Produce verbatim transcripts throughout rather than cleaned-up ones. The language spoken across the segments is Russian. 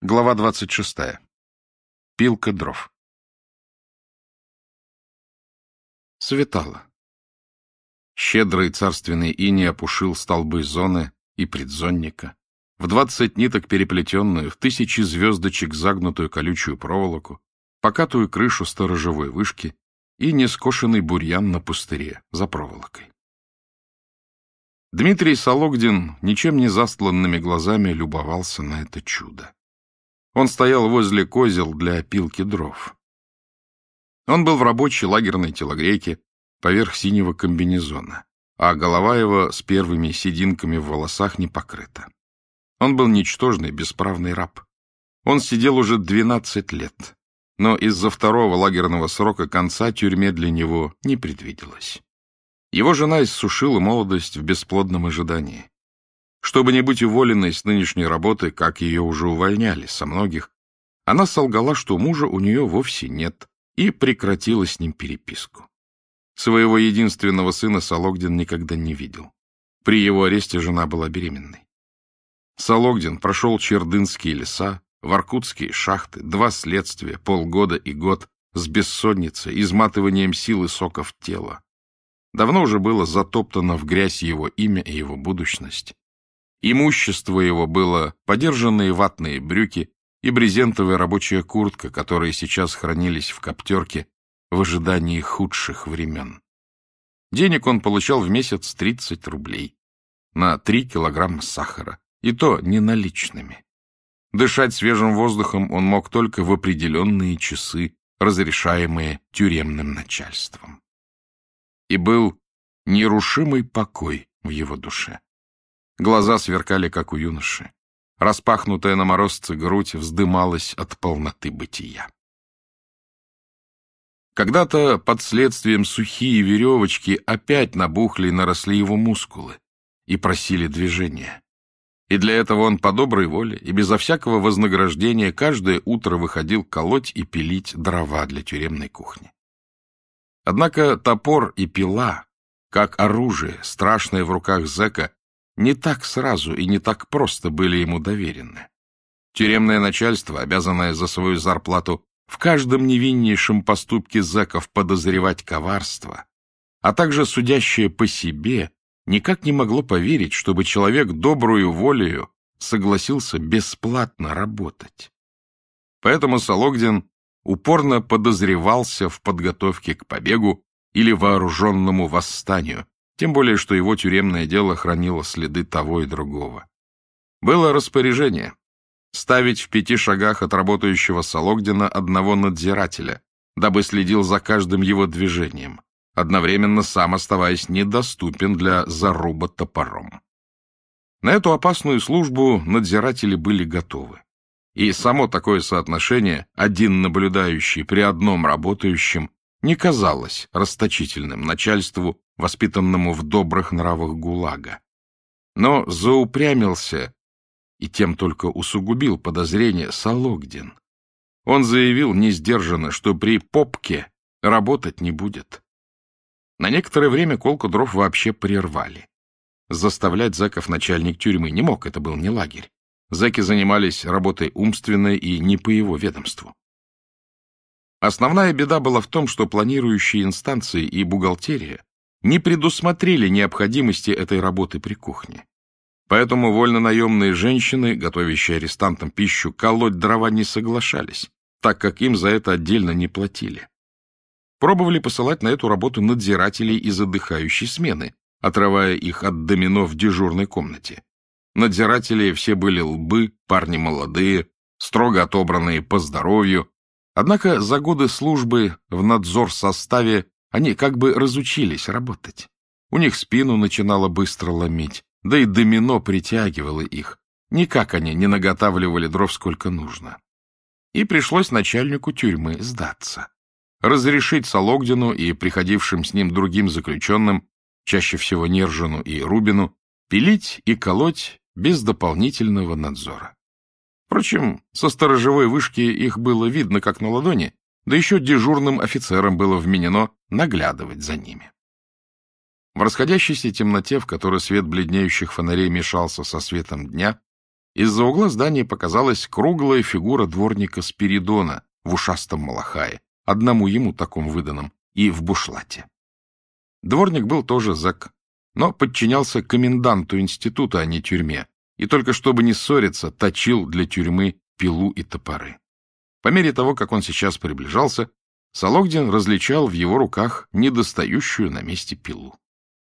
Глава двадцать шестая. Пилка дров. Светало. Щедрый царственный иней опушил столбы зоны и предзонника, в двадцать ниток переплетенную, в тысячи звездочек загнутую колючую проволоку, покатую крышу сторожевой вышки и нескошенный бурьян на пустыре за проволокой. Дмитрий Сологдин ничем не застланными глазами любовался на это чудо. Он стоял возле козел для пилки дров. Он был в рабочей лагерной телогрейке поверх синего комбинезона, а голова его с первыми сединками в волосах не покрыта. Он был ничтожный, бесправный раб. Он сидел уже двенадцать лет, но из-за второго лагерного срока конца тюрьме для него не предвиделось. Его жена иссушила молодость в бесплодном ожидании. Чтобы не быть уволенной с нынешней работы, как ее уже увольняли со многих, она солгала, что мужа у нее вовсе нет, и прекратила с ним переписку. Своего единственного сына Сологдин никогда не видел. При его аресте жена была беременной. Сологдин прошел чердынские леса, воркутские шахты, два следствия, полгода и год, с бессонницей, изматыванием сил и соков тела. Давно уже было затоптано в грязь его имя и его будущность. Имущество его было подержанные ватные брюки и брезентовая рабочая куртка, которые сейчас хранились в коптерке в ожидании худших времен. Денег он получал в месяц тридцать рублей на три килограмма сахара, и то не наличными. Дышать свежим воздухом он мог только в определенные часы, разрешаемые тюремным начальством. И был нерушимый покой в его душе. Глаза сверкали, как у юноши. Распахнутая на морозце грудь вздымалась от полноты бытия. Когда-то под следствием сухие веревочки опять набухли и наросли его мускулы и просили движения. И для этого он по доброй воле и безо всякого вознаграждения каждое утро выходил колоть и пилить дрова для тюремной кухни. Однако топор и пила, как оружие, страшное в руках зэка, не так сразу и не так просто были ему доверены. Тюремное начальство, обязанное за свою зарплату в каждом невиннейшем поступке зэков подозревать коварство, а также судящее по себе, никак не могло поверить, чтобы человек добрую волею согласился бесплатно работать. Поэтому Сологдин упорно подозревался в подготовке к побегу или вооруженному восстанию, тем более, что его тюремное дело хранило следы того и другого. Было распоряжение ставить в пяти шагах от работающего Сологдина одного надзирателя, дабы следил за каждым его движением, одновременно сам оставаясь недоступен для заруба топором. На эту опасную службу надзиратели были готовы. И само такое соотношение, один наблюдающий при одном работающем, не казалось расточительным начальству, воспитанному в добрых нравах ГУЛАГа. Но заупрямился и тем только усугубил подозрение Сологдин. Он заявил несдержанно, что при попке работать не будет. На некоторое время колку дров вообще прервали. Заставлять зэков начальник тюрьмы не мог, это был не лагерь. Зэки занимались работой умственной и не по его ведомству. Основная беда была в том, что планирующие инстанции и бухгалтерия не предусмотрели необходимости этой работы при кухне. Поэтому вольнонаемные женщины, готовящие арестантам пищу, колоть дрова не соглашались, так как им за это отдельно не платили. Пробовали посылать на эту работу надзирателей из отдыхающей смены, отрывая их от домино в дежурной комнате. Надзиратели все были лбы, парни молодые, строго отобранные по здоровью. Однако за годы службы в надзор-составе они как бы разучились работать. У них спину начинало быстро ломить, да и домино притягивало их. Никак они не наготавливали дров сколько нужно. И пришлось начальнику тюрьмы сдаться. Разрешить Сологдину и приходившим с ним другим заключенным, чаще всего Нержину и Рубину, пилить и колоть без дополнительного надзора. Впрочем, со сторожевой вышки их было видно как на ладони, да еще дежурным офицерам было вменено наглядывать за ними. В расходящейся темноте, в которой свет бледнеющих фонарей мешался со светом дня, Из-за угла здания показалась круглая фигура дворника Спиридона в ушастом малахае, одному ему таком выданном, и в бушлате. Дворник был тоже зэк, но подчинялся коменданту института, а не тюрьме, и только чтобы не ссориться, точил для тюрьмы пилу и топоры. По мере того, как он сейчас приближался, Сологдин различал в его руках недостающую на месте пилу.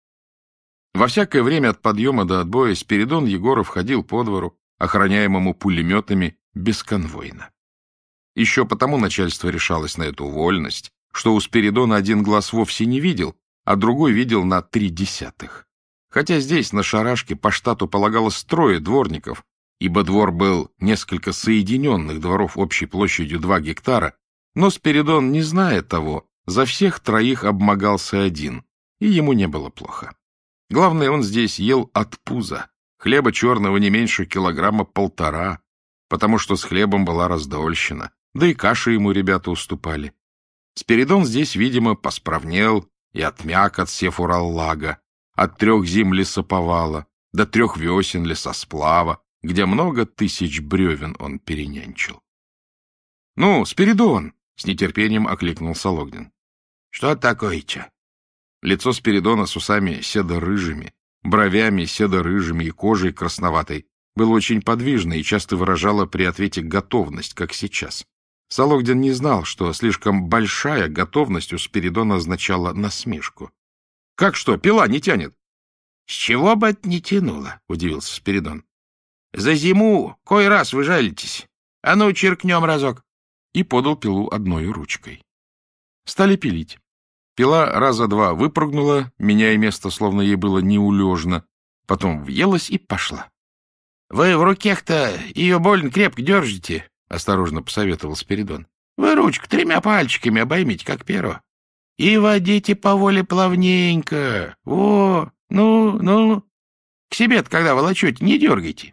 Во всякое время от подъема до отбоя Спиридон Егоров ходил по двору, охраняемому пулеметами, бесконвойно. Еще потому начальство решалось на эту вольность, что у Спиридона один глаз вовсе не видел, а другой видел на три десятых. Хотя здесь, на шарашке, по штату полагалось трое дворников, ибо двор был несколько соединенных дворов общей площадью два гектара, но Спиридон, не зная того, за всех троих обмогался один, и ему не было плохо. Главное, он здесь ел от пуза, хлеба черного не меньше килограмма полтора, потому что с хлебом была раздольщина, да и каши ему ребята уступали. Спиридон здесь, видимо, посправнел и отмяк от Сефураллага, от трех зим лесоповала, до трех весен лесосплава, где много тысяч бревен он перенянчил. — Ну, Спиридон! — с нетерпением окликнул Сологдин. — Что такое-че? Лицо Спиридона с усами седо-рыжими, бровями седо-рыжими и кожей красноватой было очень подвижно и часто выражало при ответе готовность, как сейчас. Сологдин не знал, что слишком большая готовность у Спиридона означала насмешку. — Как что, пила не тянет? — С чего бы это не тянуло? — удивился Спиридон. — За зиму кой раз вы жалитесь. А ну, черкнем разок. И подал пилу одной ручкой. Стали пилить. Пила раза два выпрыгнула, меняя место, словно ей было неулежно, потом въелась и пошла. — Вы в руках-то ее больно крепко держите, — осторожно посоветовал Спиридон. — Вы ручку тремя пальчиками обоймите, как перо. И водите по воле плавненько. О, ну, ну. К себе-то, когда волочете, не дергайте.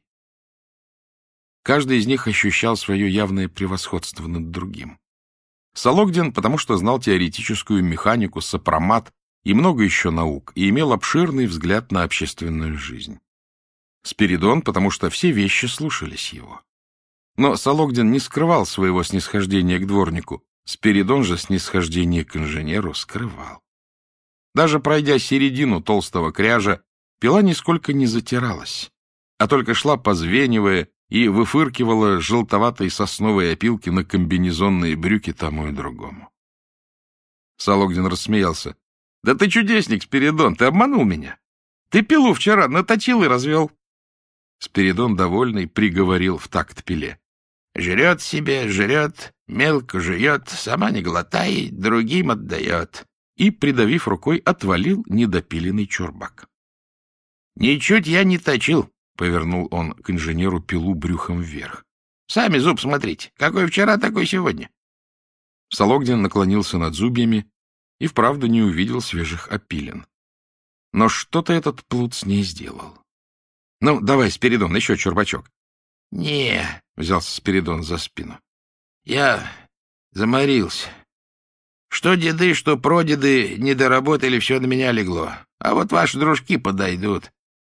Каждый из них ощущал свое явное превосходство над другим. Сологдин, потому что знал теоретическую механику, сопромат и много еще наук, и имел обширный взгляд на общественную жизнь. Спиридон, потому что все вещи слушались его. Но Сологдин не скрывал своего снисхождения к дворнику, Спиридон же снисхождение к инженеру скрывал. Даже пройдя середину толстого кряжа, пила нисколько не затиралась, а только шла, позвенивая, и выфыркивала желтоватой сосновой опилки на комбинезонные брюки тому и другому. Сологдин рассмеялся. — Да ты чудесник, Спиридон, ты обманул меня. Ты пилу вчера наточил и развел. Спиридон, довольный, приговорил в такт пиле. — Жрет себе, жрет, мелко жует, сама не глотает, другим отдает. И, придавив рукой, отвалил недопиленный чурбак. — Ничуть я не точил, — повернул он к инженеру пилу брюхом вверх. — Сами зуб смотрите. Какой вчера, такой сегодня. Сологдин наклонился над зубьями и вправду не увидел свежих опилин. Но что-то этот плут с ней сделал. — Ну, давай, Спиридон, еще чурбачок. — Не, — взялся Спиридон за спину. — Я заморился. Что деды, что прадеды не доработали, все на меня легло. А вот ваши дружки подойдут.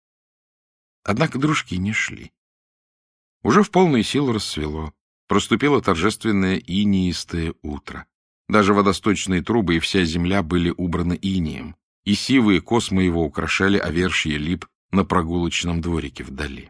Однако дружки не шли. Уже в полную силу рассвело. Проступило торжественное инеистое утро. Даже водосточные трубы и вся земля были убраны инеем, и сивые космы его украшали овершье лип на прогулочном дворике вдали.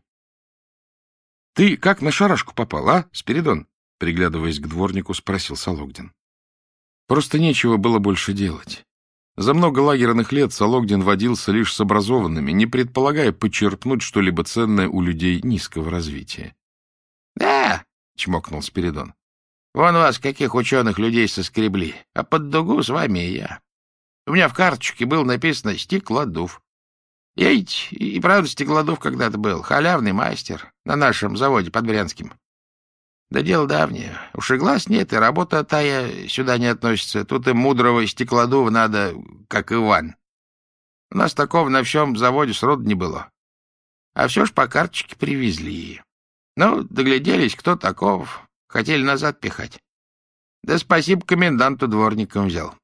— Ты как на шарашку попал, а, Спиридон? — приглядываясь к дворнику, спросил Сологдин. Просто нечего было больше делать. За много лагерных лет Сологдин водился лишь с образованными, не предполагая почерпнуть что-либо ценное у людей низкого развития. — Да, — чмокнул Спиридон, — вон вас каких ученых людей соскребли, а под дугу с вами и я. У меня в карточке было написано «Стеклодув». Я ведь и правда Стеклодув когда-то был, халявный мастер на нашем заводе под Брянским. Да дело давнее. Уж и глаз нет, и работа тая сюда не относится. Тут и мудрого Стеклодува надо, как Иван. У нас такого на всем заводе сроду не было. А все ж по карточке привезли. Ну, догляделись, кто таков. Хотели назад пихать. Да спасибо коменданту дворником взял.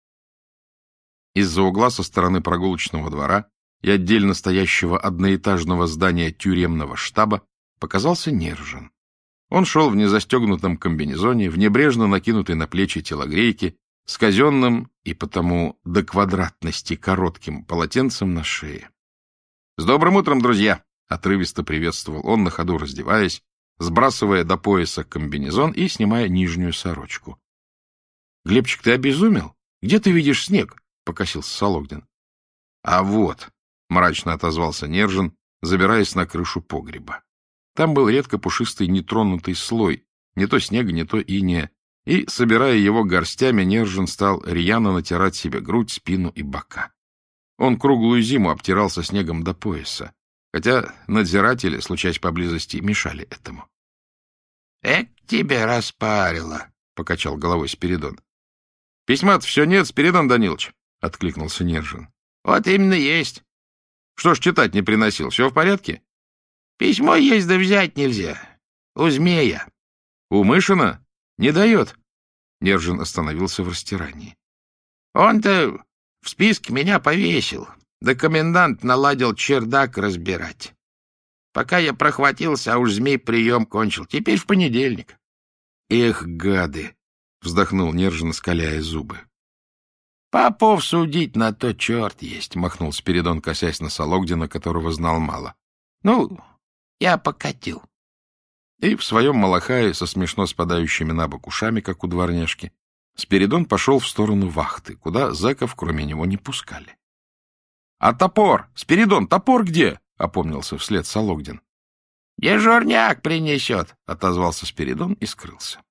Из-за угла со стороны прогулочного двора и отдельно стоящего одноэтажного здания тюремного штаба показался Нержин. Он шел в незастегнутом комбинезоне, в небрежно накинутой на плечи телогрейке, с казенным и потому до квадратности коротким полотенцем на шее. — С добрым утром, друзья! — отрывисто приветствовал он, на ходу раздеваясь, сбрасывая до пояса комбинезон и снимая нижнюю сорочку. — Глебчик, ты обезумел? Где ты видишь снег? — покосился Сологдин. — А вот, — мрачно отозвался Нержин, забираясь на крышу погреба. Там был редко пушистый нетронутый слой, не то снега, не то инея, и, собирая его горстями, Нержин стал рьяно натирать себе грудь, спину и бока. Он круглую зиму обтирался снегом до пояса, хотя надзиратели, случаясь поблизости, мешали этому. — Эк, тебя распарило, — покачал головой Спиридон. — Письма-то все нет, Спиридон Данилович, — откликнулся Нержин. — Вот именно есть. — Что ж читать не приносил, все в порядке? — Письмо есть, да взять нельзя. У змея. — У Мышина? Не дает. Нержин остановился в растирании. — Он-то в списке меня повесил, да комендант наладил чердак разбирать. Пока я прохватился, а уж змей прием кончил. Теперь в понедельник. — Эх, гады! — вздохнул Нержин, скаляя зубы. — Попов судить на то черт есть, — махнул Спиридон, косясь на Сологдина, которого знал мало. — Ну, я покатил. И в своем малахае, со смешно спадающими на бок ушами, как у дворняжки, Спиридон пошел в сторону вахты, куда зэков кроме него не пускали. — А топор? Спиридон, топор где? — опомнился вслед Сологдин. — Дежурняк принесет, — отозвался Спиридон и скрылся.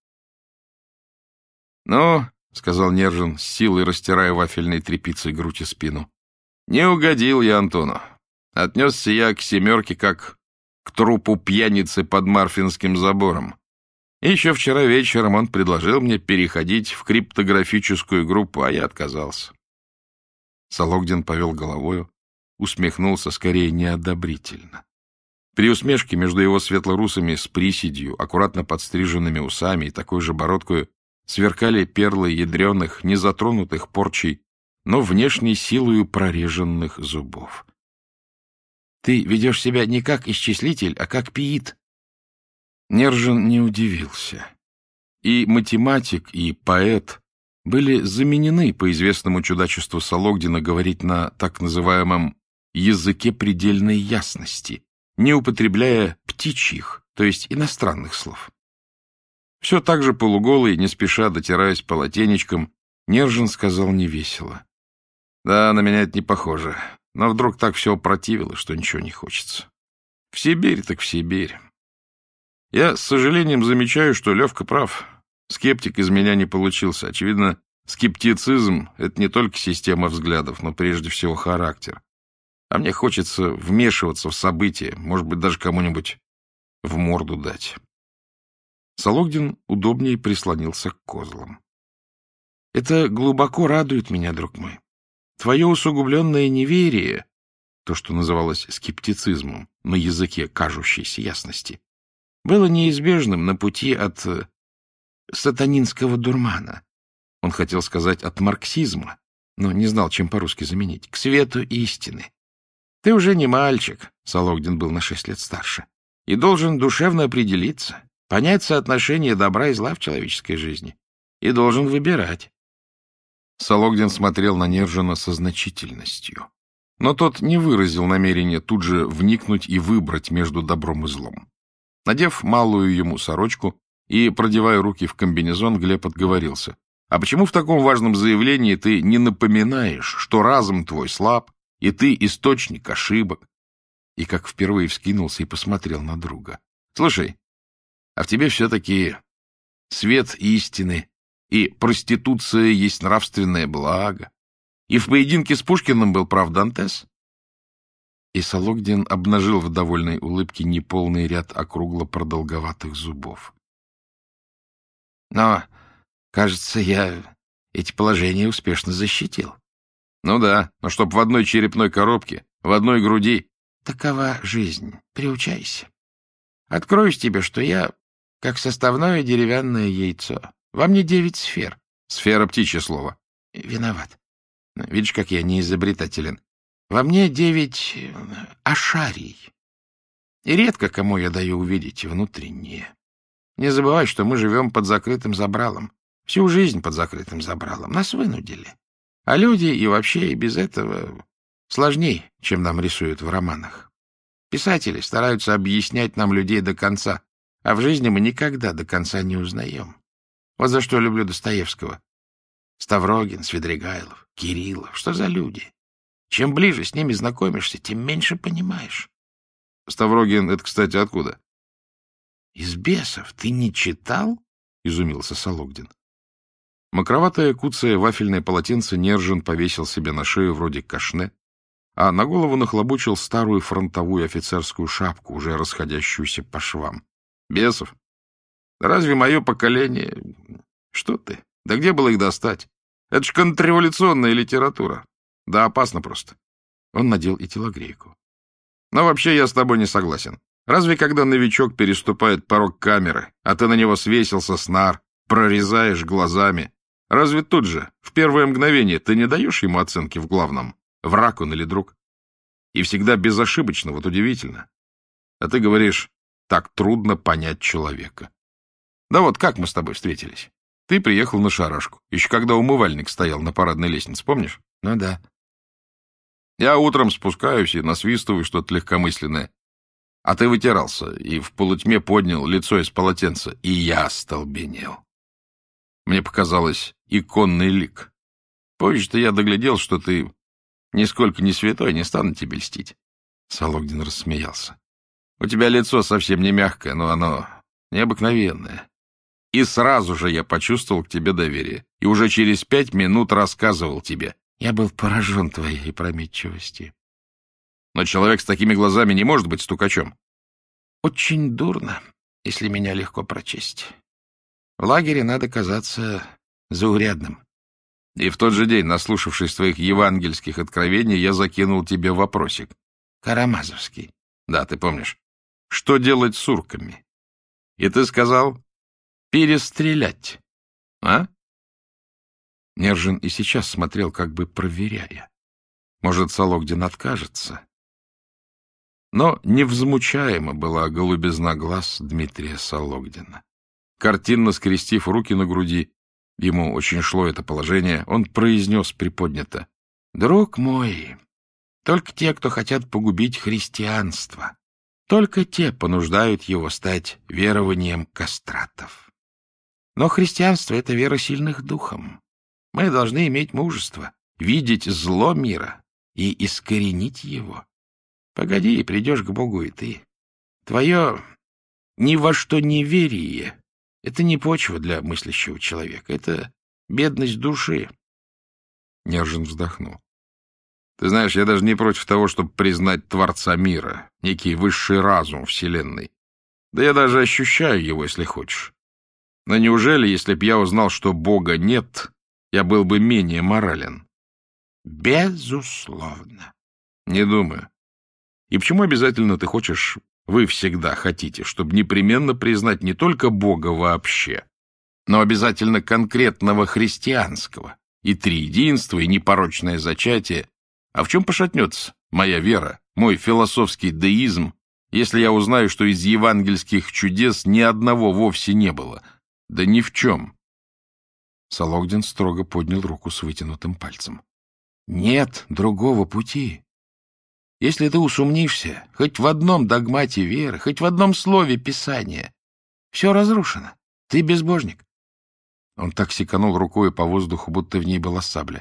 — Ну, — сказал Нержин, с силой растирая вафельной тряпицей грудь и спину, — не угодил я Антону. Отнесся я к семерке, как к трупу пьяницы под Марфинским забором. И еще вчера вечером он предложил мне переходить в криптографическую группу, а я отказался. Сологдин повел головою, усмехнулся скорее неодобрительно. При усмешке между его светлорусами с приседью, аккуратно подстриженными усами и такой же бородкою сверкали перлы ядреных, незатронутых порчей, но внешней силою прореженных зубов. — Ты ведешь себя не как исчислитель, а как пиит. Нержин не удивился. И математик, и поэт были заменены по известному чудачеству Сологдина говорить на так называемом языке предельной ясности, не употребляя птичьих, то есть иностранных слов. Все так же полуголый, не спеша дотираясь полотенечком, Нержин сказал невесело. — Да, на меня это не похоже, но вдруг так все опротивило, что ничего не хочется. В Сибирь так в Сибирь. Я с сожалением замечаю, что Левка прав. Скептик из меня не получился. Очевидно, скептицизм — это не только система взглядов, но прежде всего характер. А мне хочется вмешиваться в события, может быть, даже кому-нибудь в морду дать. Сологдин удобнее прислонился к козлам. — Это глубоко радует меня, друг мой. Твое усугубленное неверие, то, что называлось скептицизмом на языке кажущейся ясности, было неизбежным на пути от сатанинского дурмана. Он хотел сказать от марксизма, но не знал, чем по-русски заменить, к свету истины. Ты уже не мальчик, Сологдин был на шесть лет старше, и должен душевно определиться, понять соотношение добра и зла в человеческой жизни, и должен выбирать. Сологдин смотрел на Нержина со значительностью, но тот не выразил намерения тут же вникнуть и выбрать между добром и злом. Надев малую ему сорочку и продевая руки в комбинезон, Глеб отговорился. — А почему в таком важном заявлении ты не напоминаешь, что разум твой слаб, и ты источник ошибок? И как впервые вскинулся и посмотрел на друга. — Слушай, а в тебе все-таки свет истины, и проституция есть нравственное благо, и в поединке с Пушкиным был прав Дантес? И Сологдин обнажил в довольной улыбке неполный ряд округло-продолговатых зубов. — Но, кажется, я эти положения успешно защитил. — Ну да, но чтоб в одной черепной коробке, в одной груди. — Такова жизнь, приучайся. Откроюсь тебе, что я как составное деревянное яйцо. Во мне девять сфер. — Сфера — птичье слово. — Виноват. Видишь, как я неизобретателен. Во мне девять ашарий. И редко кому я даю увидеть внутреннее. Не забывай, что мы живем под закрытым забралом. Всю жизнь под закрытым забралом. Нас вынудили. А люди и вообще и без этого сложнее, чем нам рисуют в романах. Писатели стараются объяснять нам людей до конца, а в жизни мы никогда до конца не узнаем. Вот за что люблю Достоевского. Ставрогин, Свидригайлов, Кириллов. Что за люди? Чем ближе с ними знакомишься, тем меньше понимаешь. Ставрогин — это, кстати, откуда? — Из «Бесов» ты не читал? — изумился Сологдин. Мокроватое куцое вафельное полотенце Нержин повесил себе на шею вроде кашне, а на голову нахлобучил старую фронтовую офицерскую шапку, уже расходящуюся по швам. Бесов? Разве мое поколение... Что ты? Да где было их достать? Это ж контрреволюционная литература. Да опасно просто. Он надел и телогрейку. Но вообще я с тобой не согласен. Разве когда новичок переступает порог камеры, а ты на него свесился с нар, прорезаешь глазами, разве тут же, в первое мгновение, ты не даешь ему оценки в главном, враг он или друг? И всегда безошибочно, вот удивительно. А ты говоришь, так трудно понять человека. Да вот как мы с тобой встретились? Ты приехал на шарашку, еще когда умывальник стоял на парадной лестнице, помнишь? Ну да. Я утром спускаюсь и насвистываю что-то легкомысленное. А ты вытирался и в полутьме поднял лицо из полотенца, и я остолбенел. Мне показалось иконный лик. Позже-то я доглядел, что ты нисколько не святой, не стану тебе льстить. Сологдин рассмеялся. У тебя лицо совсем не мягкое, но оно необыкновенное. И сразу же я почувствовал к тебе доверие. И уже через пять минут рассказывал тебе. Я был поражен твоей опрометчивости. Но человек с такими глазами не может быть стукачом. Очень дурно, если меня легко прочесть. В лагере надо казаться заурядным. И в тот же день, наслушавшись твоих евангельских откровений, я закинул тебе вопросик. Карамазовский. Да, ты помнишь. Что делать с урками? И ты сказал перестрелять. А? Нержин и сейчас смотрел, как бы проверяя. Может, Сологдин откажется? Но невзмучаема была голубизна глаз Дмитрия Сологдина. Картинно скрестив руки на груди, ему очень шло это положение, он произнес приподнято: «Друг мой, только те, кто хотят погубить христианство, только те понуждают его стать верованием кастратов. Но христианство — это вера сильных духом. Мы должны иметь мужество, видеть зло мира и искоренить его. Погоди, придешь к Богу и ты. Твое ни во что неверие — это не почва для мыслящего человека, это бедность души». Нержин вздохнул. Ты знаешь, я даже не против того, чтобы признать Творца мира, некий высший разум Вселенной. Да я даже ощущаю его, если хочешь. Но неужели, если б я узнал, что Бога нет, я был бы менее морален? Безусловно. Не думаю. И почему обязательно ты хочешь, вы всегда хотите, чтобы непременно признать не только Бога вообще, но обязательно конкретного христианского, и триединство, и непорочное зачатие? А в чем пошатнется моя вера, мой философский деизм, если я узнаю, что из евангельских чудес ни одного вовсе не было? Да ни в чем. Сологдин строго поднял руку с вытянутым пальцем. Нет другого пути. Если ты усомнишься хоть в одном догмате веры, хоть в одном слове Писания, все разрушено. Ты безбожник. Он так секанул рукой по воздуху, будто в ней была сабля.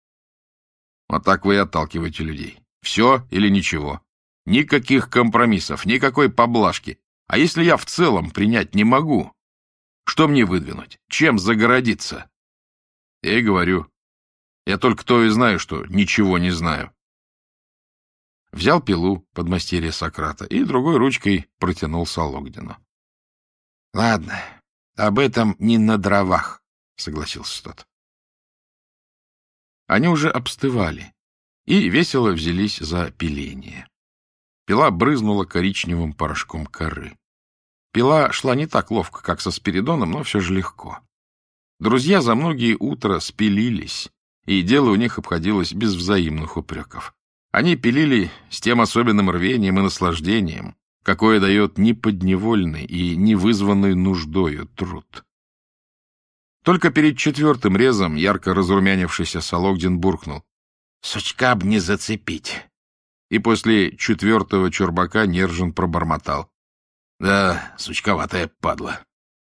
Вот так вы и отталкиваете людей. Все или ничего. Никаких компромиссов, никакой поблажки. А если я в целом принять не могу, что мне выдвинуть? Чем загородиться? Я и говорю. Я только то и знаю, что ничего не знаю. Взял пилу подмастерья Сократа и другой ручкой протянул Сологдину. — Ладно, об этом не на дровах, — согласился тот. Они уже обстывали и весело взялись за пиление. Пила брызнула коричневым порошком коры. Пила шла не так ловко, как со Спиридоном, но все же легко. Друзья за многие утра спилились, и дело у них обходилось без взаимных упреков. Они пилили с тем особенным рвением и наслаждением, какое дает неподневольный и невызванный нуждою труд. Только перед четвертым резом ярко разрумянившийся Сологдин буркнул: «Сучка б не зацепить!» И после четвертого чурбака Нержин пробормотал: «Да, сучковатая падла».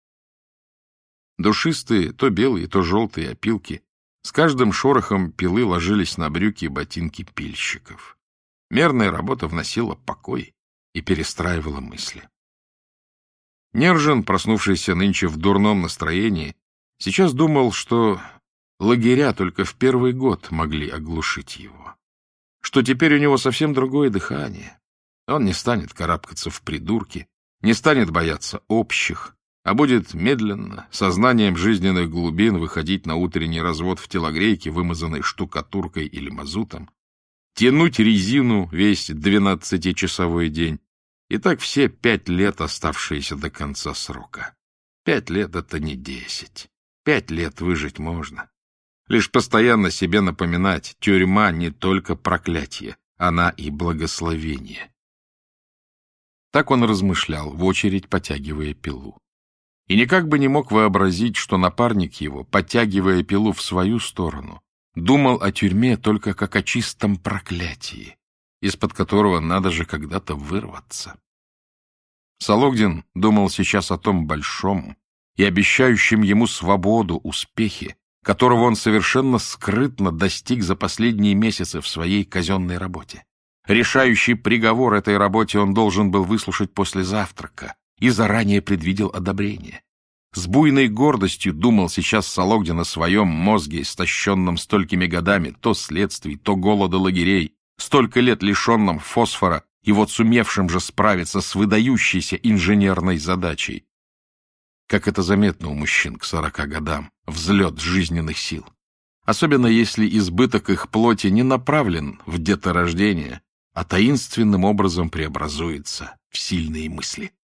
Душистые, то белые, то желтые опилки с каждым шорохом пилы ложились на брюки и ботинки пильщиков. Мерная работа вносила покой и перестраивала мысли. Нержин, проснувшийся нынче в дурном настроении, сейчас думал, что лагеря только в первый год могли оглушить его, что теперь у него совсем другое дыхание. Он не станет карабкаться в придурки, не станет бояться общих, а будет медленно, сознанием жизненных глубин выходить на утренний развод в телогрейке, вымазанной штукатуркой или мазутом, тянуть резину весь двенадцатичасовой день, и так все пять лет, оставшиеся до конца срока. Пять лет — это не десять. Пять лет выжить можно. Лишь постоянно себе напоминать: тюрьма не только проклятие, она и благословение. Так он размышлял, в очередь потягивая пилу. И никак бы не мог вообразить, что напарник его, подтягивая пилу в свою сторону, думал о тюрьме только как о чистом проклятии, из-под которого надо же когда-то вырваться. Сологдин думал сейчас о том большом и обещающем ему свободу успехе, которого он совершенно скрытно достиг за последние месяцы в своей казенной работе. Решающий приговор этой работе он должен был выслушать после завтрака и заранее предвидел одобрение. С буйной гордостью думал сейчас Сологдин о своем мозге, истощенном столькими годами то следствий, то голода лагерей, столько лет лишенном фосфора и вот сумевшим же справиться с выдающейся инженерной задачей. Как это заметно у мужчин к сорока годам, взлет жизненных сил. Особенно если избыток их плоти не направлен в деторождение, а таинственным образом преобразуется в сильные мысли.